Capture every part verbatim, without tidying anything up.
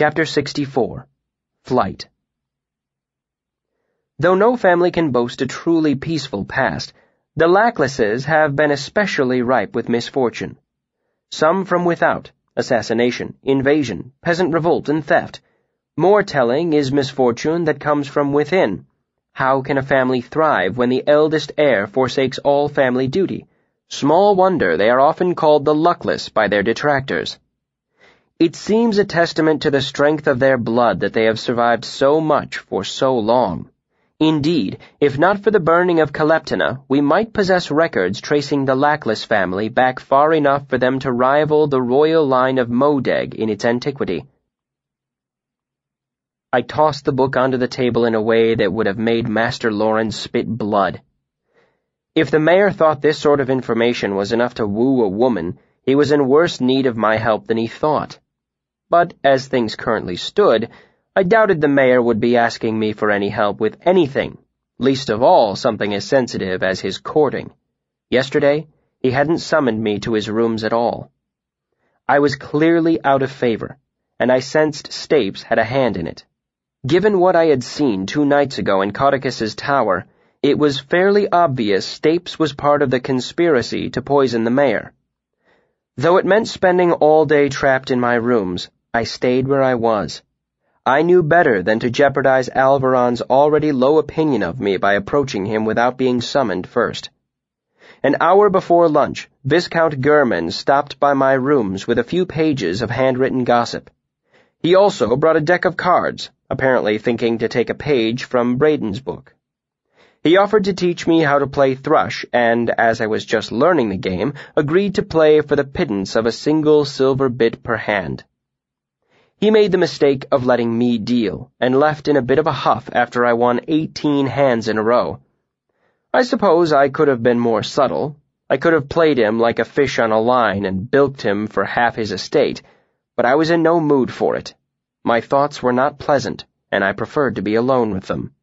Chapter sixty-four. Flight. Though no family can boast a truly peaceful past, the Lacklaces have been especially ripe with misfortune. Some from without, assassination, invasion, peasant revolt, and theft. More telling is misfortune that comes from within. How can a family thrive when the eldest heir forsakes all family duty? Small wonder they are often called the luckless by their detractors. It seems a testament to the strength of their blood that they have survived so much for so long. Indeed, if not for the burning of Caleptina, we might possess records tracing the Lackless family back far enough for them to rival the royal line of Modeg in its antiquity. I tossed the book onto the table in a way that would have made Master Loren spit blood. If the mayor thought this sort of information was enough to woo a woman, he was in worse need of my help than he thought. But as things currently stood, I doubted the mayor would be asking me for any help with anything, least of all something as sensitive as his courting. Yesterday, he hadn't summoned me to his rooms at all. I was clearly out of favor, and I sensed Stapes had a hand in it. Given what I had seen two nights ago in Codicus's tower, it was fairly obvious Stapes was part of the conspiracy to poison the mayor. Though it meant spending all day trapped in my rooms, I stayed where I was. I knew better than to jeopardize Alvaron's already low opinion of me by approaching him without being summoned first. An hour before lunch, Viscount Gurman stopped by my rooms with a few pages of handwritten gossip. He also brought a deck of cards, apparently thinking to take a page from Braden's book. He offered to teach me how to play thrush, and, as I was just learning the game, agreed to play for the pittance of a single silver bit per hand. He made the mistake of letting me deal, and left in a bit of a huff after I won eighteen hands in a row. I suppose I could have been more subtle. I could have played him like a fish on a line and bilked him for half his estate, but I was in no mood for it. My thoughts were not pleasant, and I preferred to be alone with them.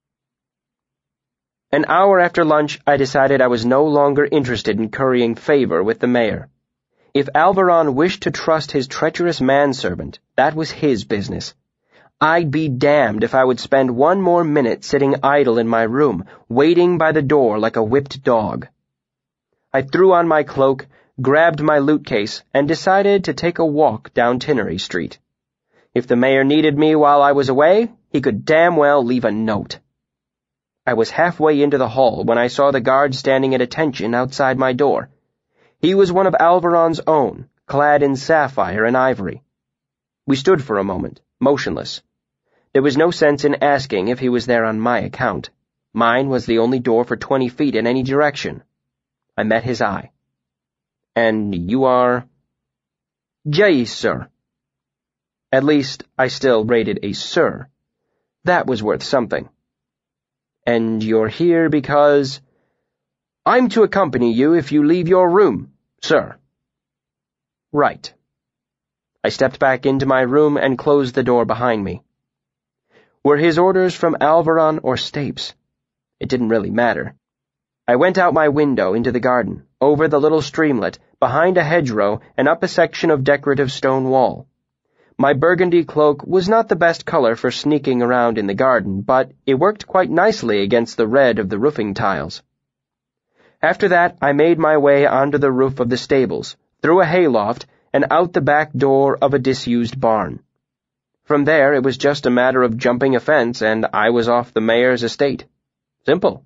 An hour after lunch, I decided I was no longer interested in currying favor with the mayor. If Alvaron wished to trust his treacherous manservant, that was his business. I'd be damned if I would spend one more minute sitting idle in my room, waiting by the door like a whipped dog. I threw on my cloak, grabbed my loot case, and decided to take a walk down Tinnery Street. If the mayor needed me while I was away, he could damn well leave a note. I was halfway into the hall when I saw the guard standing at attention outside my door. He was one of Alvaron's own, clad in sapphire and ivory. We stood for a moment, motionless. There was no sense in asking if he was there on my account. Mine was the only door for twenty feet in any direction. I met his eye. "And you are—" "Yes, sir." At least, I still rated a sir. That was worth something. "And you're here because—" "I'm to accompany you if you leave your room, sir." "Right." I stepped back into my room and closed the door behind me. Were his orders from Alvaron or Stapes? It didn't really matter. I went out my window into the garden, over the little streamlet, behind a hedgerow, and up a section of decorative stone wall. My burgundy cloak was not the best color for sneaking around in the garden, but it worked quite nicely against the red of the roofing tiles. After that, I made my way onto the roof of the stables, through a hayloft, and out the back door of a disused barn. From there, it was just a matter of jumping a fence, and I was off the mayor's estate. Simple.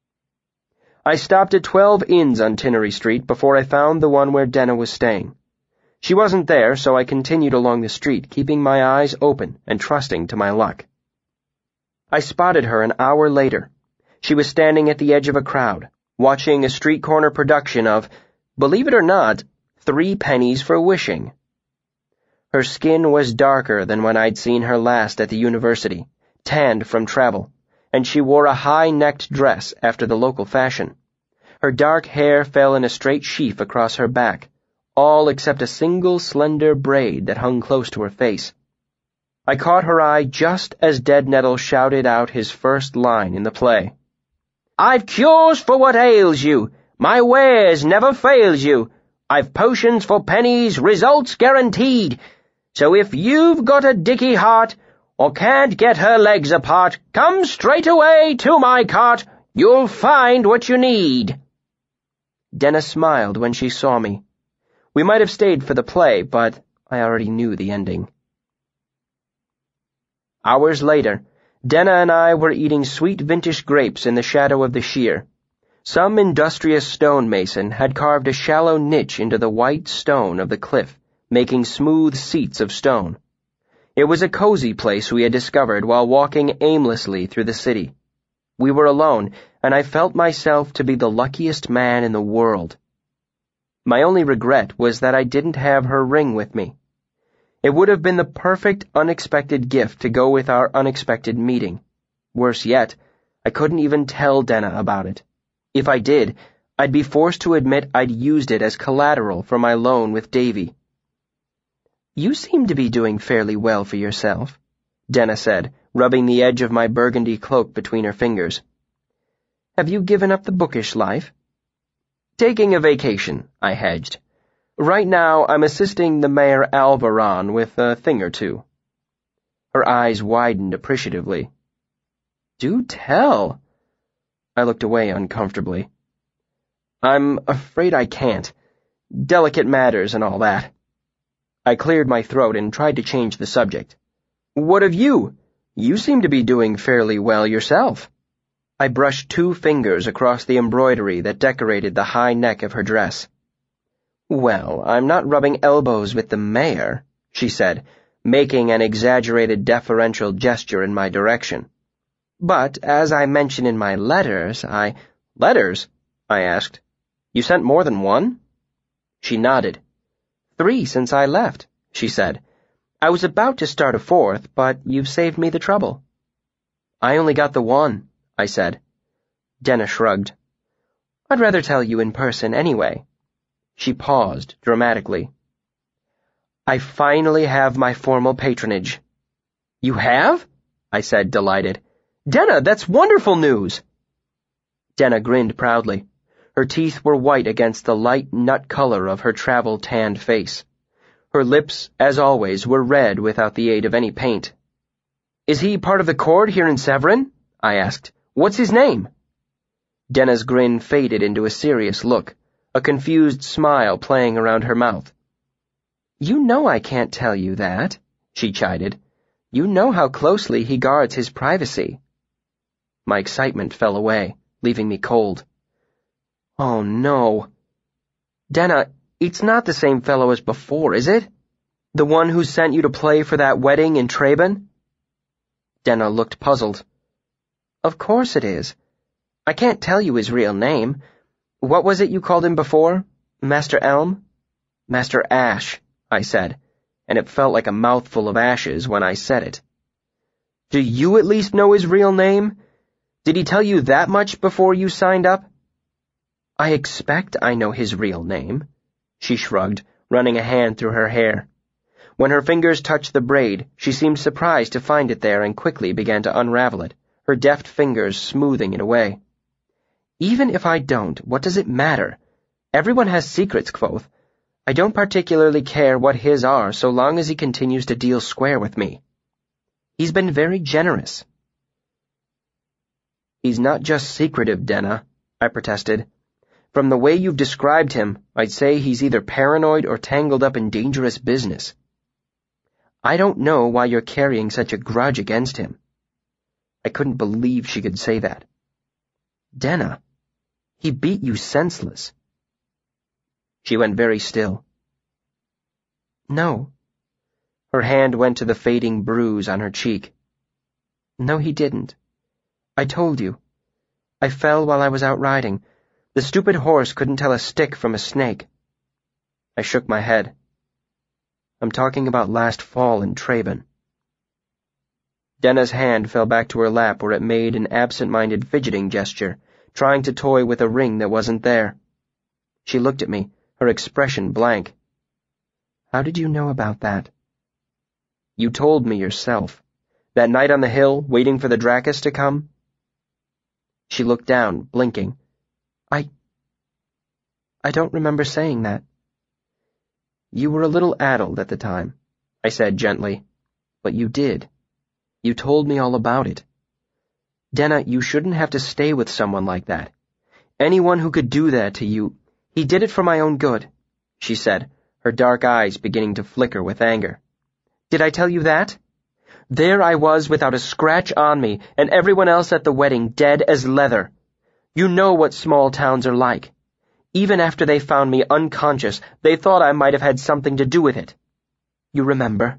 I stopped at twelve inns on Tinnery Street before I found the one where Denna was staying. She wasn't there, so I continued along the street, keeping my eyes open and trusting to my luck. I spotted her an hour later. She was standing at the edge of a crowd, watching a street-corner production of, believe it or not, Three Pennies for Wishing. Her skin was darker than when I'd seen her last at the university, tanned from travel, and she wore a high-necked dress after the local fashion. Her dark hair fell in a straight sheaf across her back, all except a single slender braid that hung close to her face. I caught her eye just as Dead Nettle shouted out his first line in the play. "I've cures for what ails you. My wares never fails you. I've potions for pennies, results guaranteed. So if you've got a dicky heart, or can't get her legs apart, come straight away to my cart, you'll find what you need. Denna smiled when she saw me. We might have stayed for the play, but I already knew the ending. Hours later, Denna and I were eating sweet vintage grapes in the shadow of the sheer. Some industrious stonemason had carved a shallow niche into the white stone of the cliff, making smooth seats of stone. It was a cozy place we had discovered while walking aimlessly through the city. We were alone, and I felt myself to be the luckiest man in the world. My only regret was that I didn't have her ring with me. It would have been the perfect unexpected gift to go with our unexpected meeting. Worse yet, I couldn't even tell Denna about it. If I did, I'd be forced to admit I'd used it as collateral for my loan with Davy. You seem to be doing fairly well for yourself, Denna said, rubbing the edge of my burgundy cloak between her fingers. Have you given up the bookish life? Taking a vacation, I hedged. Right now, I'm assisting the Mayor Alvaron with a thing or two. Her eyes widened appreciatively. Do tell. I looked away uncomfortably. I'm afraid I can't. Delicate matters and all that. I cleared my throat and tried to change the subject. What of you? You seem to be doing fairly well yourself. I brushed two fingers across the embroidery that decorated the high neck of her dress. Well, I'm not rubbing elbows with the mayor, she said, making an exaggerated deferential gesture in my direction. But, as I mentioned in my letters, I... Letters? I asked. You sent more than one? She nodded. Three since I left, she said. I was about to start a fourth, but you've saved me the trouble. I only got the one, I said. Denna shrugged. I'd rather tell you in person anyway. She paused dramatically. I finally have my formal patronage. You have? I said, delighted. Denna, that's wonderful news. Denna grinned proudly. Her teeth were white against the light nut color of her travel-tanned face. Her lips, as always, were red without the aid of any paint. Is he part of the court here in Severin? I asked. What's his name? Denna's grin faded into a serious look, a confused smile playing around her mouth. You know I can't tell you that, she chided. You know how closely he guards his privacy. My excitement fell away, leaving me cold. Oh, no. Denna, it's not the same fellow as before, is it? The one who sent you to play for that wedding in Traben? Denna looked puzzled. Of course it is. I can't tell you his real name. What was it you called him before? Master Elm? Master Ash, I said, and it felt like a mouthful of ashes when I said it. Do you at least know his real name? Did he tell you that much before you signed up? I expect I know his real name, she shrugged, running a hand through her hair. When her fingers touched the braid, she seemed surprised to find it there and quickly began to unravel it, her deft fingers smoothing it away. Even if I don't, what does it matter? Everyone has secrets, Kvothe. I don't particularly care what his are so long as he continues to deal square with me. He's been very generous. He's not just secretive, Denna, I protested. From the way you've described him, I'd say he's either paranoid or tangled up in dangerous business. I don't know why you're carrying such a grudge against him. I couldn't believe she could say that. Denna, he beat you senseless. She went very still. No. Her hand went to the fading bruise on her cheek. No, he didn't. I told you. I fell while I was out riding. The stupid horse couldn't tell a stick from a snake. I shook my head. I'm talking about last fall in Traben. Denna's hand fell back to her lap where it made an absent-minded fidgeting gesture, trying to toy with a ring that wasn't there. She looked at me, her expression blank. How did you know about that? You told me yourself. That night on the hill, waiting for the Drakus to come? She looked down, blinking. I... I don't remember saying that. You were a little addled at the time, I said gently. But you did. You told me all about it. Denna, you shouldn't have to stay with someone like that. Anyone who could do that to you, he did it for my own good, she said, her dark eyes beginning to flicker with anger. Did I tell you that? There I was without a scratch on me, and everyone else at the wedding dead as leather. You know what small towns are like. Even after they found me unconscious, they thought I might have had something to do with it. You remember?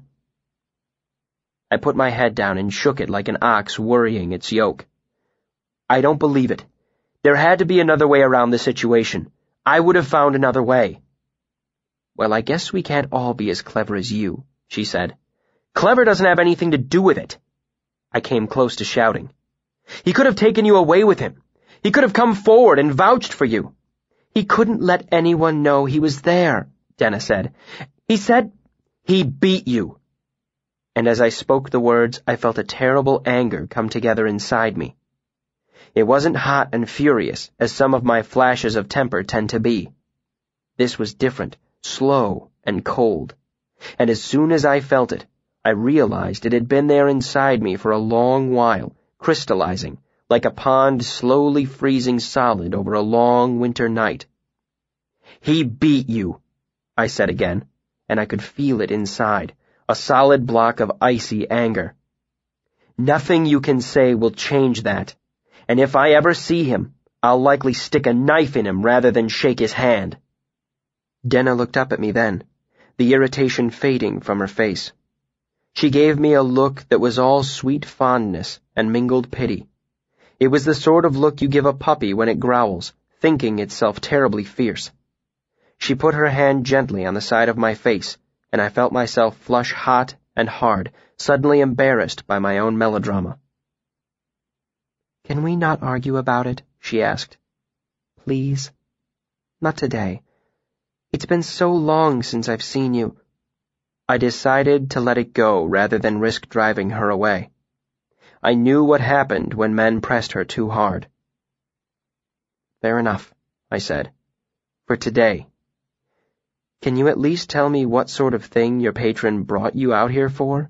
I put my head down and shook it like an ox worrying its yoke. I don't believe it. There had to be another way around the situation. I would have found another way. Well, I guess we can't all be as clever as you, she said. Clever doesn't have anything to do with it. I came close to shouting. He could have taken you away with him. He could have come forward and vouched for you. He couldn't let anyone know he was there, Denna said. He said he beat you. And as I spoke the words, I felt a terrible anger come together inside me. It wasn't hot and furious, as some of my flashes of temper tend to be. This was different, slow and cold. And as soon as I felt it, I realized it had been there inside me for a long while, crystallizing, like a pond slowly freezing solid over a long winter night. He beat you, I said again, and I could feel it inside, a solid block of icy anger. Nothing you can say will change that, and if I ever see him, I'll likely stick a knife in him rather than shake his hand. Denna looked up at me then, the irritation fading from her face. She gave me a look that was all sweet fondness and mingled pity. It was the sort of look you give a puppy when it growls, thinking itself terribly fierce. She put her hand gently on the side of my face, and I felt myself flush hot and hard, suddenly embarrassed by my own melodrama. Can we not argue about it? She asked. Please? Not today. It's been so long since I've seen you. I decided to let it go rather than risk driving her away. I knew what happened when men pressed her too hard. Fair enough, I said. For today. Can you at least tell me what sort of thing your patron brought you out here for?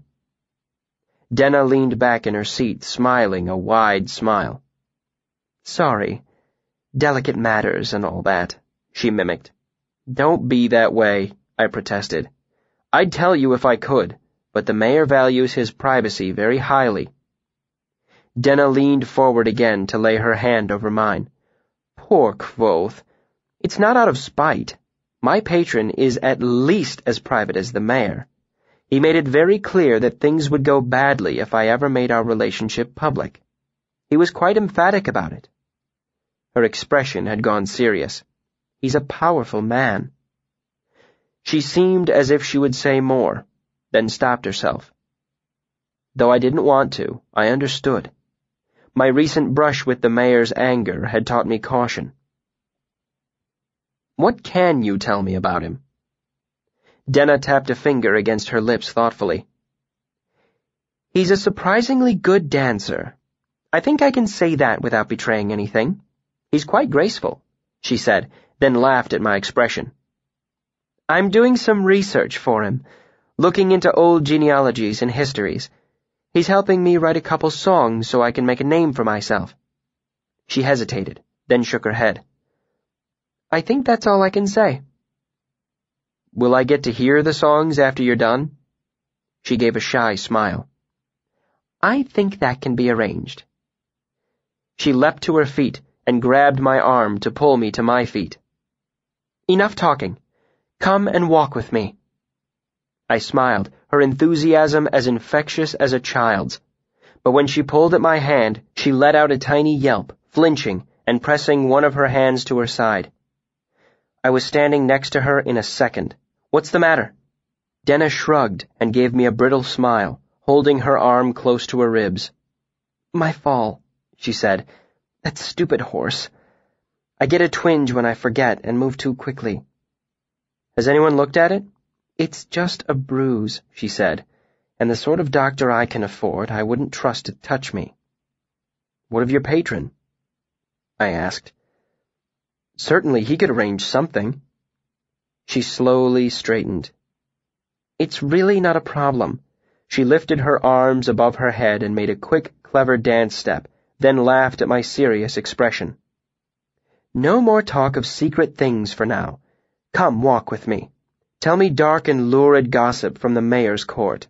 Denna leaned back in her seat, smiling a wide smile. Sorry. Delicate matters and all that, she mimicked. Don't be that way, I protested. I'd tell you if I could, but the mayor values his privacy very highly. Denna leaned forward again to lay her hand over mine. Poor Kvothe. It's not out of spite. My patron is at least as private as the mayor. He made it very clear that things would go badly if I ever made our relationship public. He was quite emphatic about it. Her expression had gone serious. He's a powerful man. She seemed as if she would say more, then stopped herself. Though I didn't want to, I understood. My recent brush with the mayor's anger had taught me caution. What can you tell me about him? Denna tapped a finger against her lips thoughtfully. He's a surprisingly good dancer. I think I can say that without betraying anything. He's quite graceful, she said, then laughed at my expression. I'm doing some research for him, looking into old genealogies and histories. He's helping me write a couple songs so I can make a name for myself. She hesitated, then shook her head. I think that's all I can say. Will I get to hear the songs after you're done? She gave a shy smile. I think that can be arranged. She leapt to her feet and grabbed my arm to pull me to my feet. Enough talking. Come and walk with me. I smiled, her enthusiasm as infectious as a child's. But when she pulled at my hand, she let out a tiny yelp, flinching and pressing one of her hands to her side. I was standing next to her in a second. What's the matter? Denna shrugged and gave me a brittle smile, holding her arm close to her ribs. My fall, she said. That stupid horse. I get a twinge when I forget and move too quickly. Has anyone looked at it? It's just a bruise, she said, and the sort of doctor I can afford I wouldn't trust to touch me. What of your patron? I asked. Certainly he could arrange something. She slowly straightened. It's really not a problem. She lifted her arms above her head and made a quick, clever dance step, then laughed at my serious expression. No more talk of secret things for now. Come, walk with me. Tell me dark and lurid gossip from the mayor's court.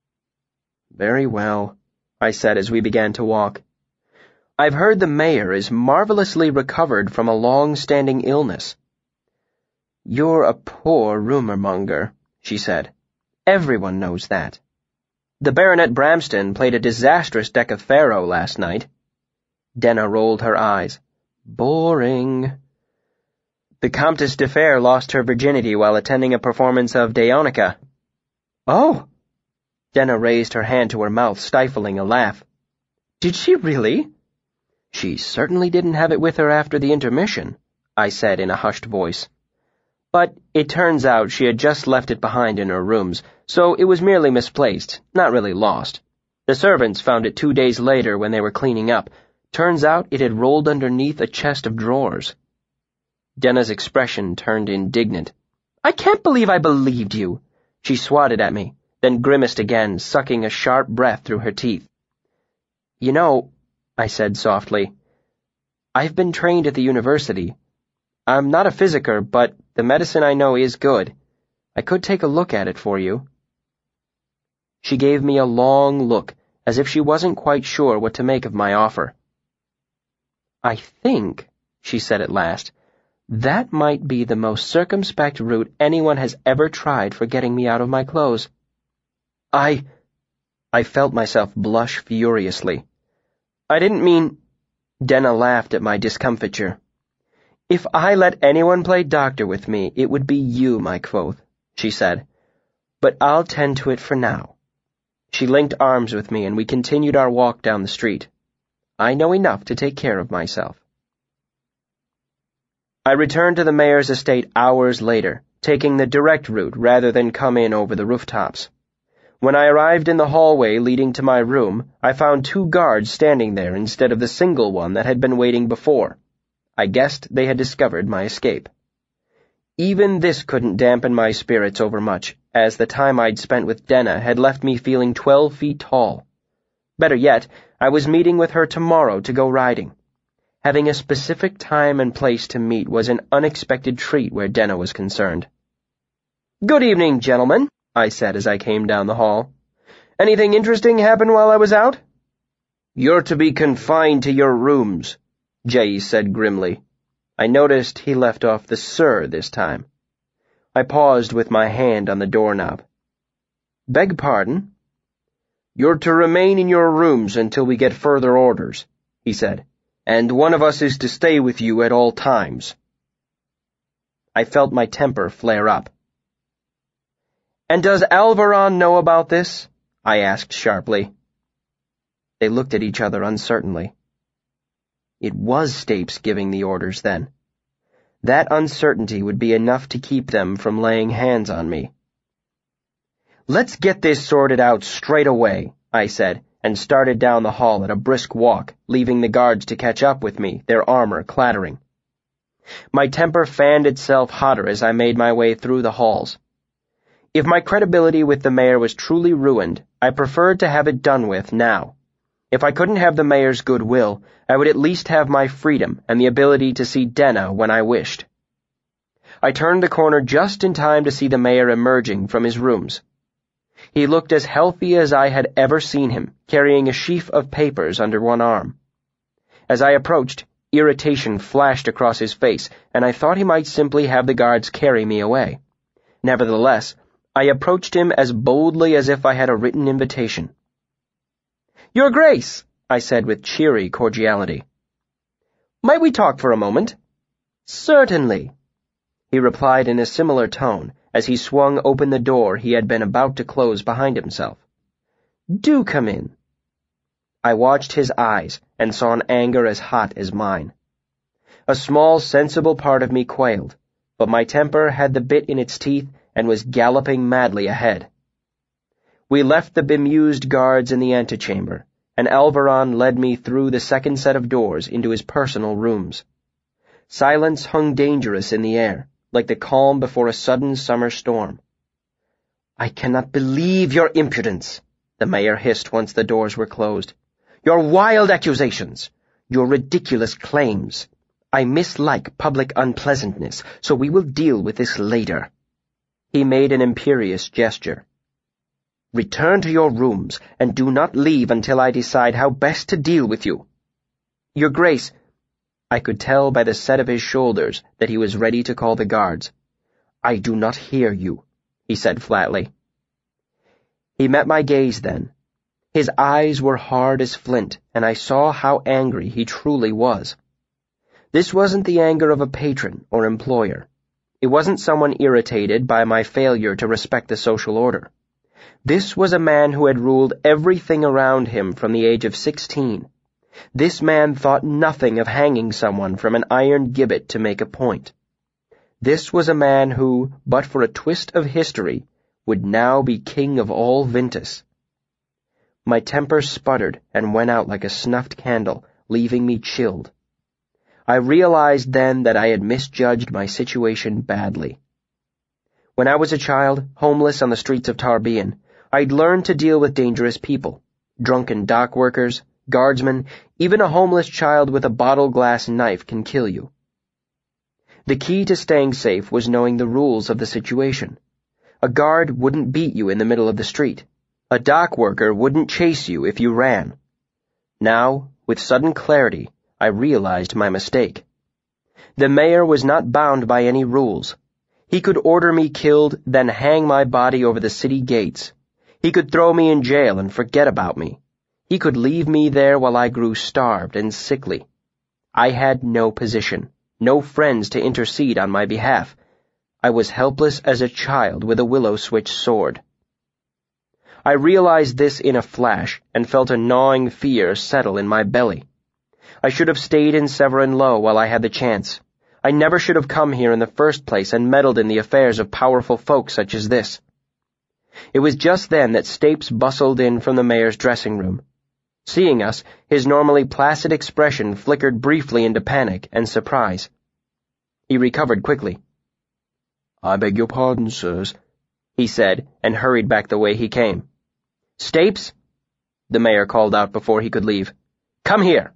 Very well, I said as we began to walk. I've heard the mayor is marvelously recovered from a long-standing illness. You're a poor rumor-monger, she said. Everyone knows that. The Baronet Bramston played a disastrous deck of faro last night. Denna rolled her eyes. Boring. The Comtesse de Fer lost her virginity while attending a performance of Daonica. Oh! Denna raised her hand to her mouth, stifling a laugh. Did she really? She certainly didn't have it with her after the intermission, I said in a hushed voice. But it turns out she had just left it behind in her rooms, so it was merely misplaced, not really lost. The servants found it two days later when they were cleaning up. Turns out it had rolled underneath a chest of drawers. Denna's expression turned indignant. I can't believe I believed you. She swatted at me, then grimaced again, sucking a sharp breath through her teeth. You know, I said softly, I've been trained at the university. I'm not a physicker, but the medicine I know is good. I could take a look at it for you. She gave me a long look, as if she wasn't quite sure what to make of my offer. I think, she said at last, that might be the most circumspect route anyone has ever tried for getting me out of my clothes. I... I felt myself blush furiously. I didn't mean... Denna laughed at my discomfiture. If I let anyone play doctor with me, it would be you, my quoth, she said. But I'll tend to it for now. She linked arms with me, and we continued our walk down the street. I know enough to take care of myself. I returned to the mayor's estate hours later, taking the direct route rather than come in over the rooftops. When I arrived in the hallway leading to my room, I found two guards standing there instead of the single one that had been waiting before. I guessed they had discovered my escape. Even this couldn't dampen my spirits overmuch, as the time I'd spent with Denna had left me feeling twelve feet tall. Better yet, I was meeting with her tomorrow to go riding. Having a specific time and place to meet was an unexpected treat where Denna was concerned. Good evening, gentlemen, I said as I came down the hall. Anything interesting happen while I was out? You're to be confined to your rooms, Jay said grimly. I noticed he left off the sir this time. I paused with my hand on the doorknob. Beg pardon? You're to remain in your rooms until we get further orders, he said, and one of us is to stay with you at all times. I felt my temper flare up. And does Alvaron know about this? I asked sharply. They looked at each other uncertainly. It was Stapes giving the orders then. That uncertainty would be enough to keep them from laying hands on me. Let's get this sorted out straight away, I said, and started down the hall at a brisk walk, leaving the guards to catch up with me, their armor clattering. My temper fanned itself hotter as I made my way through the halls. If my credibility with the mayor was truly ruined, I preferred to have it done with now. If I couldn't have the mayor's goodwill, I would at least have my freedom and the ability to see Denna when I wished. I turned the corner just in time to see the mayor emerging from his rooms. He looked as healthy as I had ever seen him, carrying a sheaf of papers under one arm. As I approached, irritation flashed across his face, and I thought he might simply have the guards carry me away. Nevertheless, I approached him as boldly as if I had a written invitation. Your Grace, I said with cheery cordiality. Might we talk for a moment? Certainly, he replied in a similar tone as he swung open the door he had been about to close behind himself. Do come in. I watched his eyes and saw an anger as hot as mine. A small, sensible part of me quailed, but my temper had the bit in its teeth and was galloping madly ahead. We left the bemused guards in the antechamber, and Alvaron led me through the second set of doors into his personal rooms. Silence hung dangerous in the air, like the calm before a sudden summer storm. "I cannot believe your impudence," the mayor hissed once the doors were closed. "Your wild accusations, your ridiculous claims. I mislike public unpleasantness, so we will deal with this later." He made an imperious gesture. "Return to your rooms, and do not leave until I decide how best to deal with you." "Your Grace," I could tell by the set of his shoulders that he was ready to call the guards. "I do not hear you," he said flatly. He met my gaze then. His eyes were hard as flint, and I saw how angry he truly was. This wasn't the anger of a patron or employer. It wasn't someone irritated by my failure to respect the social order. This was a man who had ruled everything around him from the age of sixteen. This man thought nothing of hanging someone from an iron gibbet to make a point. This was a man who, but for a twist of history, would now be king of all Vintus. My temper sputtered and went out like a snuffed candle, leaving me chilled. I realized then that I had misjudged my situation badly. When I was a child, homeless on the streets of Tarbean, I'd learned to deal with dangerous people, drunken dock workers, guardsmen, even a homeless child with a bottle-glass knife can kill you. The key to staying safe was knowing the rules of the situation. A guard wouldn't beat you in the middle of the street. A dock worker wouldn't chase you if you ran. Now, with sudden clarity, I realized my mistake. The mayor was not bound by any rules. He could order me killed, then hang my body over the city gates. He could throw me in jail and forget about me. He could leave me there while I grew starved and sickly. I had no position, no friends to intercede on my behalf. I was helpless as a child with a willow switch sword. I realized this in a flash and felt a gnawing fear settle in my belly. I should have stayed in Severin Low while I had the chance. I never should have come here in the first place and meddled in the affairs of powerful folk such as this. It was just then that Stapes bustled in from the mayor's dressing room. Seeing us, his normally placid expression flickered briefly into panic and surprise. He recovered quickly. "I beg your pardon, sirs," he said, and hurried back the way he came. "Stapes," the mayor called out before he could leave. "Come here."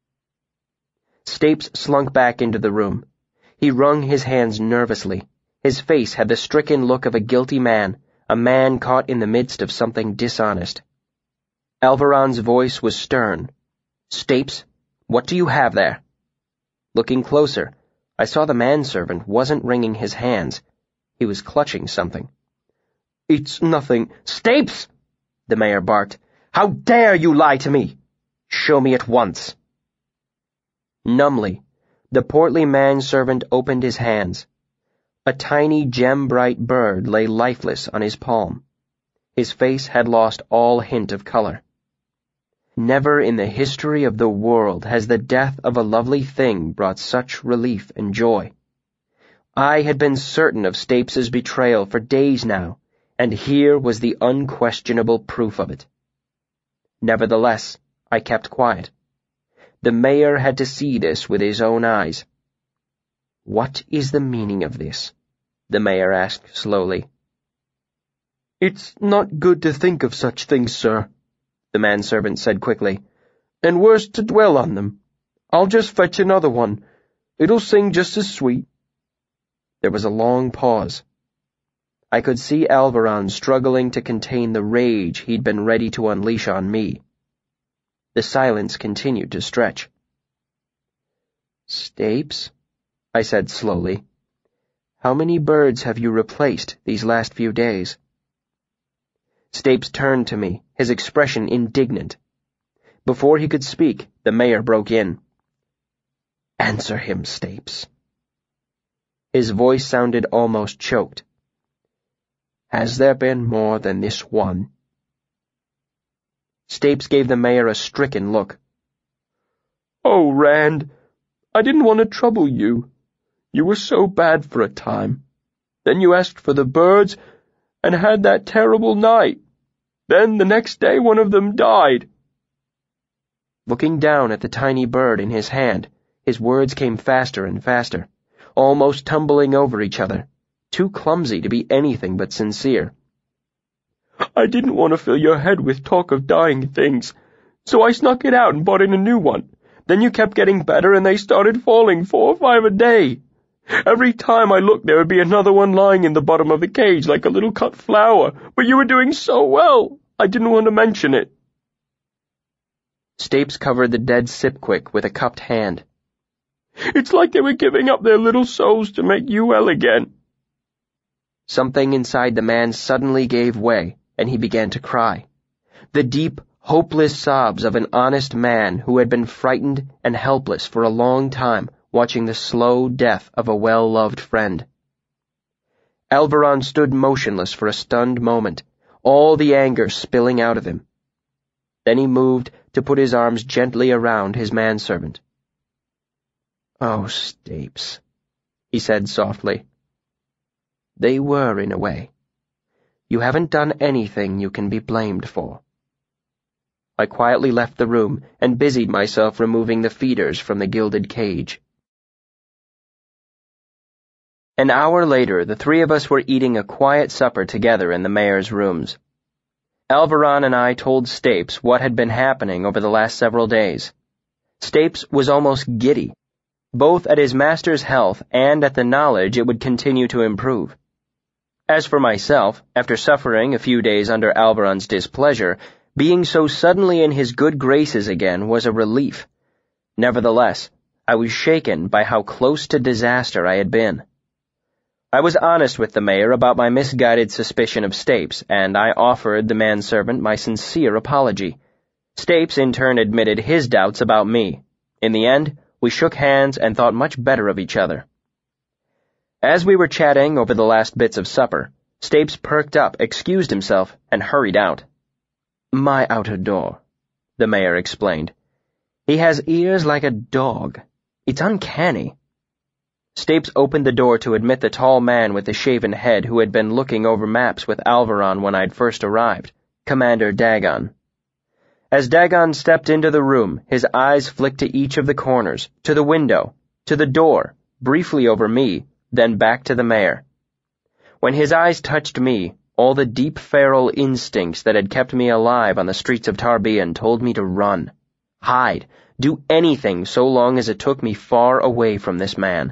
Stapes slunk back into the room. He wrung his hands nervously. His face had the stricken look of a guilty man, a man caught in the midst of something dishonest. Alvaron's voice was stern. "Stapes, what do you have there?" Looking closer, I saw the manservant wasn't wringing his hands. He was clutching something. "It's nothing." "Stapes!" the mayor barked. "How dare you lie to me? Show me at once." Numbly, the portly manservant opened his hands. A tiny gem-bright bird lay lifeless on his palm. His face had lost all hint of color. Never in the history of the world has the death of a lovely thing brought such relief and joy. I had been certain of Stapes's betrayal for days now, and here was the unquestionable proof of it. Nevertheless, I kept quiet. The mayor had to see this with his own eyes. "What is the meaning of this?" the mayor asked slowly. "It's not good to think of such things, sir," the manservant said quickly, "and worse to dwell on them. I'll just fetch another one. It'll sing just as sweet." There was a long pause. I could see Alvaron struggling to contain the rage he'd been ready to unleash on me. The silence continued to stretch. "Stapes," I said slowly, "how many birds have you replaced these last few days?" Stapes turned to me, his expression indignant. Before he could speak, the mayor broke in. "Answer him, Stapes." His voice sounded almost choked. "Has there been more than this one?" Stapes gave the mayor a stricken look. "Oh, Rand, I didn't want to trouble you. You were so bad for a time. Then you asked for the birds and had that terrible night. Then the next day one of them died." Looking down at the tiny bird in his hand, his words came faster and faster, almost tumbling over each other, too clumsy to be anything but sincere. I didn't want to fill your head with talk of dying things, so I snuck it out and bought in a new one. Then you kept getting better and they started falling, four or five a day. Every time I looked, there would be another one lying in the bottom of the cage like a little cut flower, but you were doing so well, I didn't want to mention it." Stapes covered the dead Sipquick with a cupped hand. "It's like they were giving up their little souls to make you well again." Something inside the man suddenly gave way, and he began to cry. The deep, hopeless sobs of an honest man who had been frightened and helpless for a long time, watching the slow death of a well-loved friend. Alvaron stood motionless for a stunned moment, all the anger spilling out of him. Then he moved to put his arms gently around his manservant. "Oh, Stapes," he said softly. "They were, in a way. You haven't done anything you can be blamed for." I quietly left the room and busied myself removing the feeders from the gilded cage. An hour later, the three of us were eating a quiet supper together in the mayor's rooms. Alvaron and I told Stapes what had been happening over the last several days. Stapes was almost giddy, both at his master's health and at the knowledge it would continue to improve. As for myself, after suffering a few days under Alvaron's displeasure, being so suddenly in his good graces again was a relief. Nevertheless, I was shaken by how close to disaster I had been. I was honest with the mayor about my misguided suspicion of Stapes, and I offered the manservant my sincere apology. Stapes in turn admitted his doubts about me. In the end, we shook hands and thought much better of each other. As we were chatting over the last bits of supper, Stapes perked up, excused himself, and hurried out. "My outer door," the mayor explained. "He has ears like a dog. It's uncanny." Stapes opened the door to admit the tall man with the shaven head who had been looking over maps with Alvaron when I'd first arrived, Commander Dagon. As Dagon stepped into the room, his eyes flicked to each of the corners, to the window, to the door, briefly over me, then back to the mayor. When his eyes touched me, all the deep feral instincts that had kept me alive on the streets of Tarbean told me to run, hide, do anything so long as it took me far away from this man.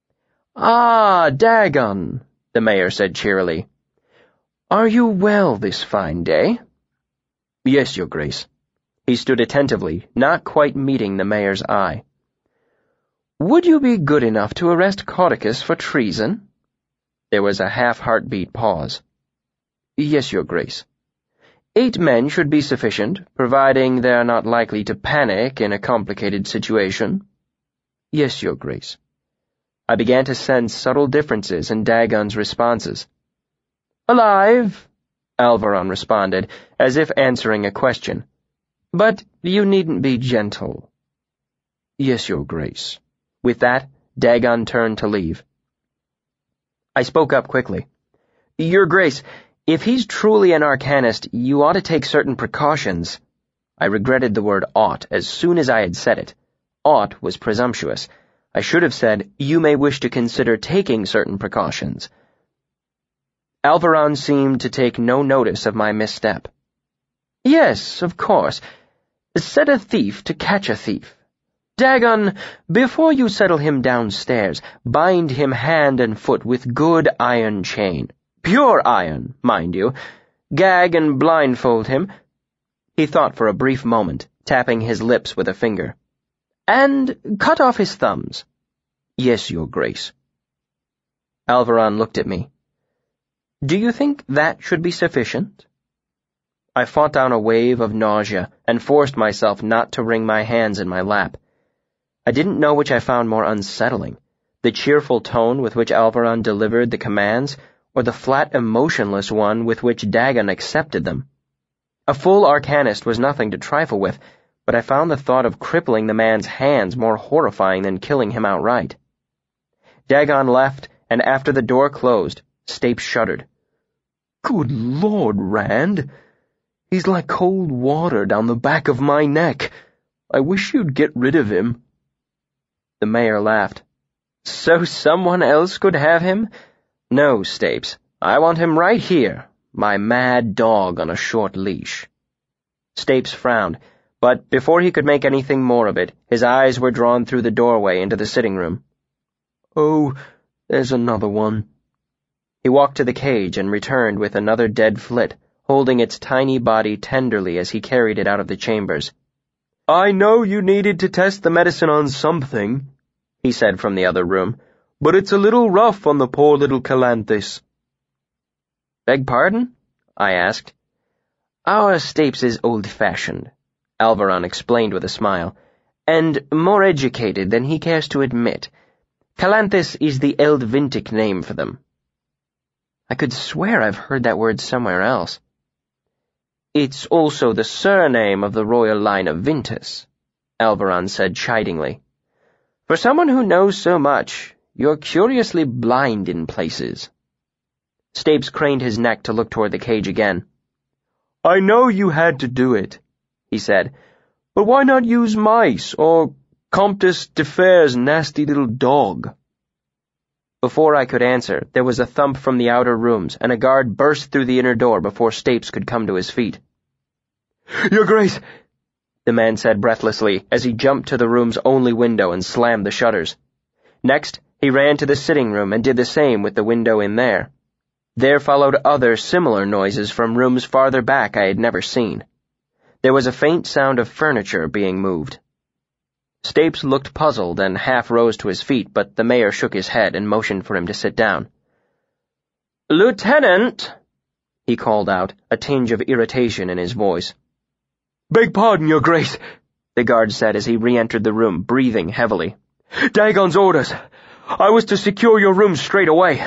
"Ah, Dagon," the mayor said cheerily. "Are you well this fine day?" "Yes, Your Grace." He stood attentively, not quite meeting the mayor's eye. "Would you be good enough to arrest Caudicus for treason?" There was a half-heartbeat pause. "Yes, Your Grace." Eight men should be sufficient, providing they are not likely to panic in a complicated situation." "Yes, Your Grace." I began to sense subtle differences in Dagon's responses. "Alive," Alvaron responded, as if answering a question. "But you needn't be gentle." "Yes, Your Grace." With that, Dagon turned to leave. I spoke up quickly. "Your Grace, if he's truly an arcanist, you ought to take certain precautions." I regretted the word ought as soon as I had said it. Ought was presumptuous. I should have said, you may wish to consider taking certain precautions. Alvaron seemed to take no notice of my misstep. "Yes, of course. Set a thief to catch a thief. Dagon, before you settle him downstairs, bind him hand and foot with good iron chain. Pure iron, mind you. Gag and blindfold him." He thought for a brief moment, tapping his lips with a finger. "And cut off his thumbs." "Yes, Your Grace." Alvaron looked at me. "Do you think that should be sufficient?" I fought down a wave of nausea and forced myself not to wring my hands in my lap. I didn't know which I found more unsettling, the cheerful tone with which Alvaron delivered the commands, or the flat, emotionless one with which Dagon accepted them. A full arcanist was nothing to trifle with, but I found the thought of crippling the man's hands more horrifying than killing him outright. Dagon left, and after the door closed, Stapes shuddered. "Good Lord, Rand! He's like cold water down the back of my neck. I wish you'd get rid of him." The mayor laughed. "So someone else could have him? No, Stapes, I want him right here, my mad dog on a short leash. Stapes frowned, but before he could make anything more of it, his eyes were drawn through the doorway into the sitting room. Oh, there's another one. He walked to the cage and returned with another dead flit, holding its tiny body tenderly as he carried it out of the chambers. I know you needed to test the medicine on something, he said from the other room, but it's a little rough on the poor little Calanthus. Beg pardon? I asked. Our Stapes is old-fashioned, Alvaron explained with a smile, and more educated than he cares to admit. Calanthus is the Eldvintic name for them. I could swear I've heard that word somewhere else. It's also the surname of the royal line of Vintus, Alvaron said chidingly. For someone who knows so much, you're curiously blind in places. Stapes craned his neck to look toward the cage again. I know you had to do it, he said, but why not use mice or Comtes de Fer's nasty little dog? Before I could answer, there was a thump from the outer rooms, and a guard burst through the inner door before Stapes could come to his feet. Your Grace, the man said breathlessly as he jumped to the room's only window and slammed the shutters. Next, he ran to the sitting room and did the same with the window in there. There followed other similar noises from rooms farther back I had never seen. There was a faint sound of furniture being moved. Stapes looked puzzled and half rose to his feet, but the mayor shook his head and motioned for him to sit down. Lieutenant, he called out, a tinge of irritation in his voice. Beg pardon, Your Grace, the guard said as he re-entered the room, breathing heavily. Dagon's orders. I was to secure your room straight away.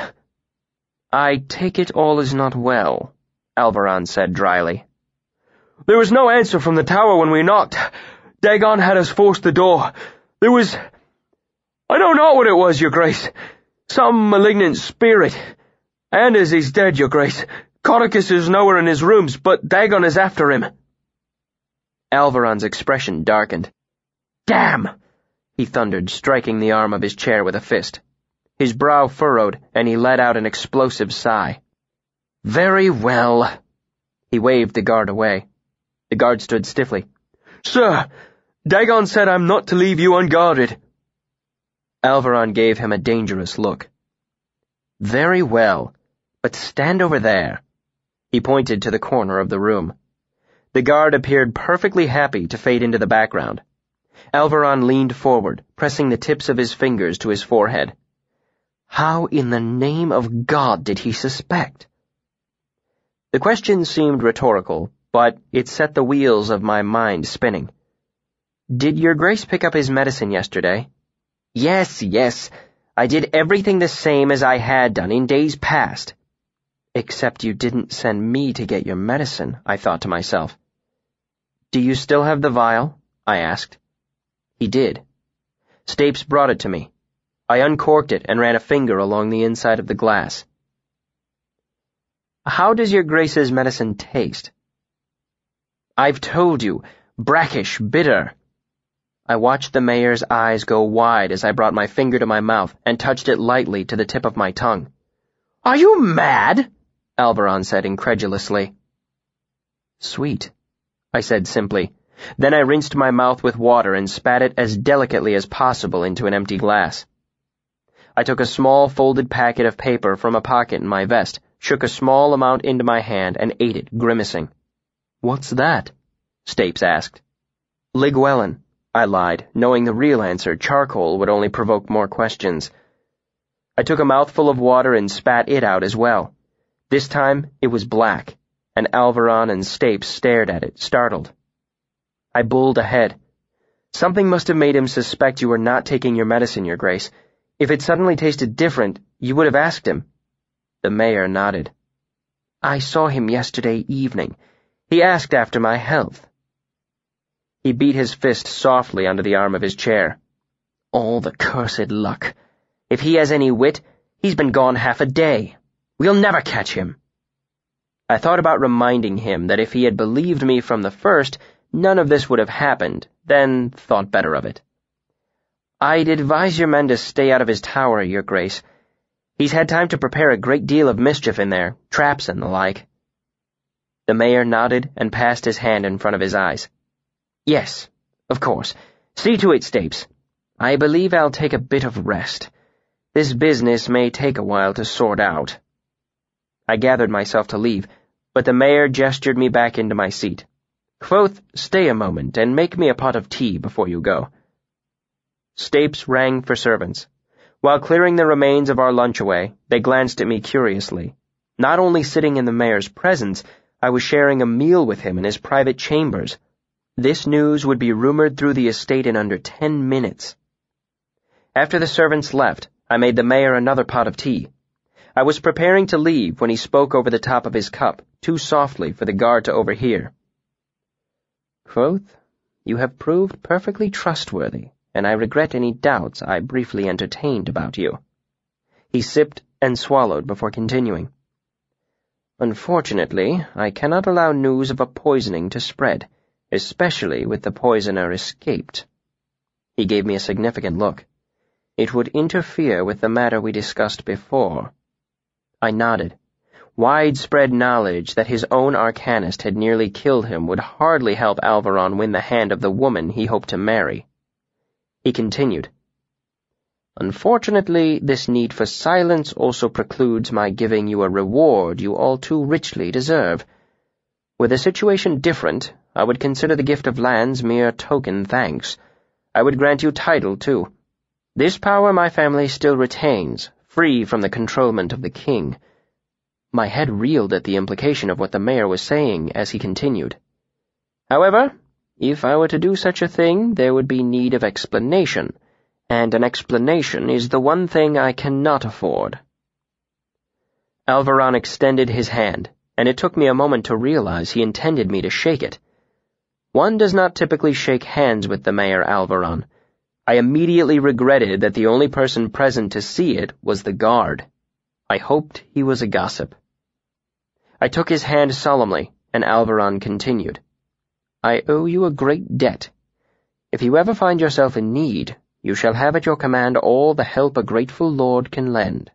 I take it all is not well, Alvaron said dryly. There was no answer from the tower when we knocked. Dagon had us force the door. There was... I know not what it was, Your Grace. Some malignant spirit. Anders is dead, Your Grace. Codicus is nowhere in his rooms, but Dagon is after him. Alvaron's expression darkened. Damn! He thundered, striking the arm of his chair with a fist. His brow furrowed, and he let out an explosive sigh. Very well. He waved the guard away. The guard stood stiffly. Sir, Dagon said I'm not to leave you unguarded. Alvaron gave him a dangerous look. Very well, but stand over there. He pointed to the corner of the room. The guard appeared perfectly happy to fade into the background. Alvaron leaned forward, pressing the tips of his fingers to his forehead. How in the name of God did he suspect? The question seemed rhetorical, but it set the wheels of my mind spinning. Did Your Grace pick up his medicine yesterday? Yes, yes. I did everything the same as I had done in days past. Except you didn't send me to get your medicine, I thought to myself. Do you still have the vial? I asked. He did. Stapes brought it to me. I uncorked it and ran a finger along the inside of the glass. How does Your Grace's medicine taste? I've told you, brackish, bitter. I watched the mayor's eyes go wide as I brought my finger to my mouth and touched it lightly to the tip of my tongue. Are you mad? Alvaron said incredulously. Sweet, I said simply. Then I rinsed my mouth with water and spat it as delicately as possible into an empty glass. I took a small folded packet of paper from a pocket in my vest, shook a small amount into my hand, and ate it, grimacing. What's that? Stapes asked. Liguelin, I lied, knowing the real answer, charcoal, would only provoke more questions. I took a mouthful of water and spat it out as well. This time it was black, and Alvaron and Stapes stared at it, startled. I bulled ahead. Something must have made him suspect you were not taking your medicine, Your Grace. If it suddenly tasted different, you would have asked him. The mayor nodded. I saw him yesterday evening. He asked after my health. He beat his fist softly under the arm of his chair. All the cursed luck. If he has any wit, he's been gone half a day. We'll never catch him. I thought about reminding him that if he had believed me from the first, none of this would have happened, then thought better of it. I'd advise your men to stay out of his tower, Your Grace. He's had time to prepare a great deal of mischief in there, traps and the like. The mayor nodded and passed his hand in front of his eyes. Yes, of course. See to it, Stapes. I believe I'll take a bit of rest. This business may take a while to sort out. I gathered myself to leave, but the mayor gestured me back into my seat. Quoth, stay a moment and make me a pot of tea before you go. Stapes rang for servants. While clearing the remains of our lunch away, they glanced at me curiously. Not only sitting in the mayor's presence, I was sharing a meal with him in his private chambers. This news would be rumored through the estate in under ten minutes. After the servants left, I made the mayor another pot of tea. I was preparing to leave when he spoke over the top of his cup, too softly for the guard to overhear. Quoth, you have proved perfectly trustworthy, and I regret any doubts I briefly entertained about you. He sipped and swallowed before continuing. Unfortunately, I cannot allow news of a poisoning to spread, especially with the poisoner escaped. He gave me a significant look. It would interfere with the matter we discussed before. I nodded. Widespread knowledge that his own arcanist had nearly killed him would hardly help Alvaron win the hand of the woman he hoped to marry. He continued. Unfortunately, this need for silence also precludes my giving you a reward you all too richly deserve. Were the situation different, I would consider the gift of lands mere token thanks. I would grant you title, too. This power my family still retains, free from the controlment of the king. My head reeled at the implication of what the mayor was saying as he continued. However, if I were to do such a thing, there would be need of explanation, and an explanation is the one thing I cannot afford. Alvaron extended his hand, and it took me a moment to realize he intended me to shake it. One does not typically shake hands with the mayor, Alvaron. I immediately regretted that the only person present to see it was the guard. I hoped he was a gossip. I took his hand solemnly, and Alvaron continued. I owe you a great debt. If you ever find yourself in need, you shall have at your command all the help a grateful lord can lend.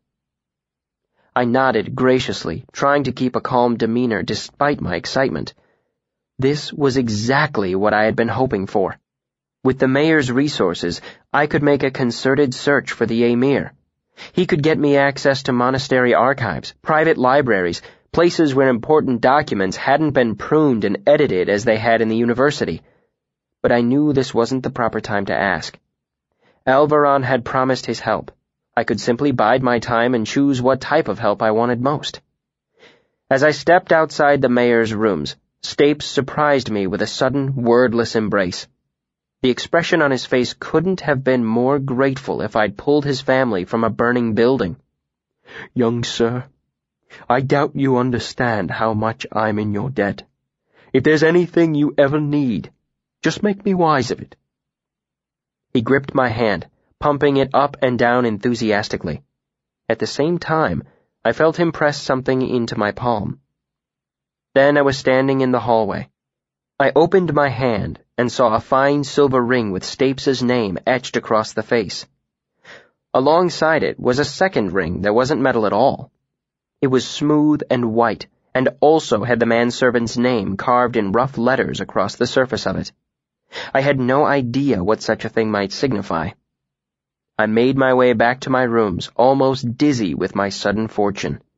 I nodded graciously, trying to keep a calm demeanor despite my excitement. This was exactly what I had been hoping for. With the mayor's resources, I could make a concerted search for the Emir. He could get me access to monastery archives, private libraries, places where important documents hadn't been pruned and edited as they had in the university. But I knew this wasn't the proper time to ask. Alvaron had promised his help. I could simply bide my time and choose what type of help I wanted most. As I stepped outside the mayor's rooms, Stapes surprised me with a sudden, wordless embrace. The expression on his face couldn't have been more grateful if I'd pulled his family from a burning building. Young sir, I doubt you understand how much I'm in your debt. If there's anything you ever need, just make me wise of it. He gripped my hand, pumping it up and down enthusiastically. At the same time, I felt him press something into my palm. Then I was standing in the hallway. I opened my hand and saw a fine silver ring with Stapes' name etched across the face. Alongside it was a second ring that wasn't metal at all. It was smooth and white, and also had the manservant's name carved in rough letters across the surface of it. I had no idea what such a thing might signify. I made my way back to my rooms, almost dizzy with my sudden fortune.